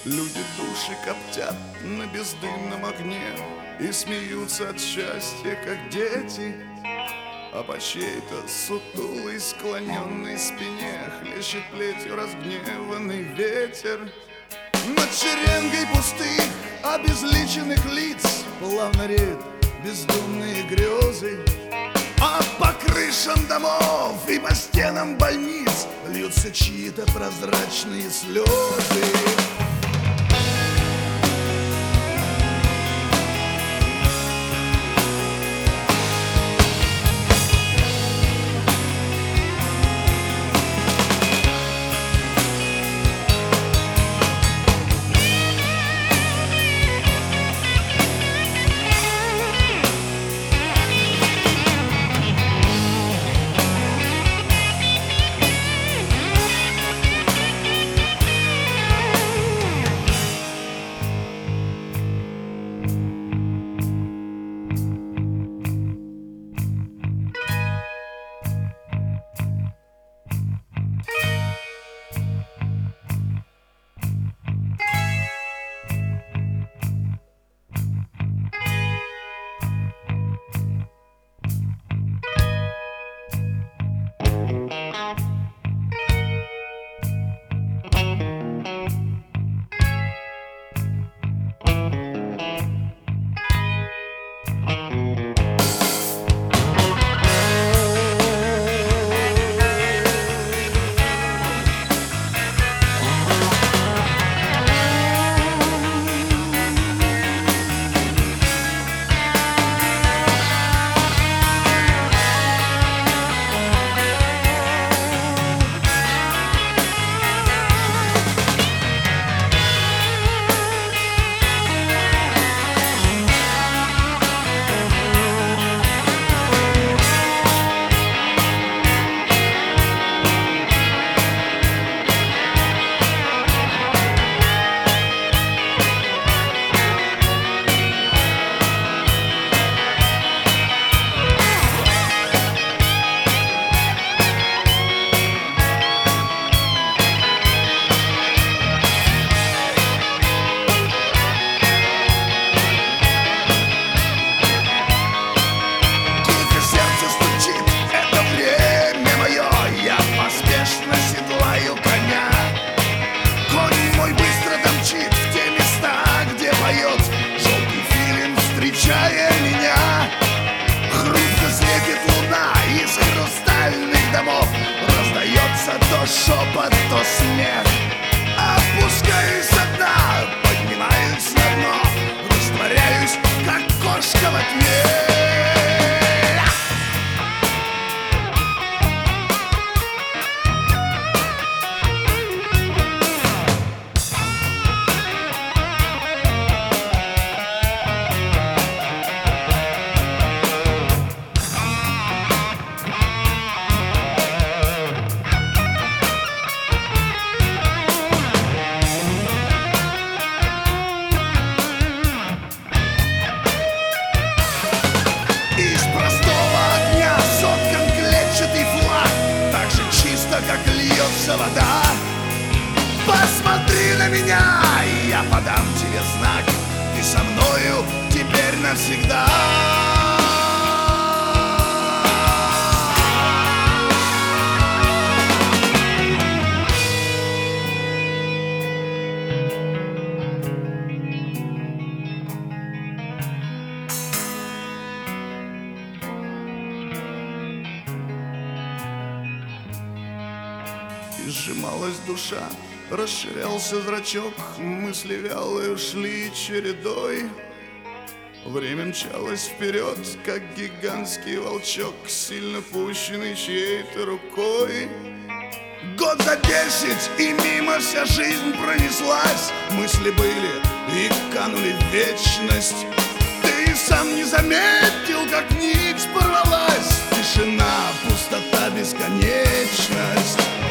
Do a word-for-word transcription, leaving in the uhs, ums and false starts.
Люди души коптят на бездымном огне и смеются от счастья, как дети. А по чьей-то сутулой склоненной спине хлещет плетью разгневанный ветер. Над шеренгой пустых, обезличенных лиц плавно реют бездумные грезы. А по крышам домов и по стенам больниц льются чьи-то прозрачные слезы. То шепот, то смех. Опускаюсь со дна, поднимаюсь на дно, растворяюсь, как кошка во тьме. Как льется вода, посмотри на меня, и я подам тебе знак. Ты со мною теперь навсегда. И сжималась душа, расширялся зрачок, мысли вялые шли чередой. Время мчалось вперед, как гигантский волчок, сильно пущенный чьей-то рукой. Год за десять, и мимо вся жизнь пронеслась. Мысли были и канули в вечность. Ты сам не заметил, как нить порвалась. Тишина, пустота, бесконечность.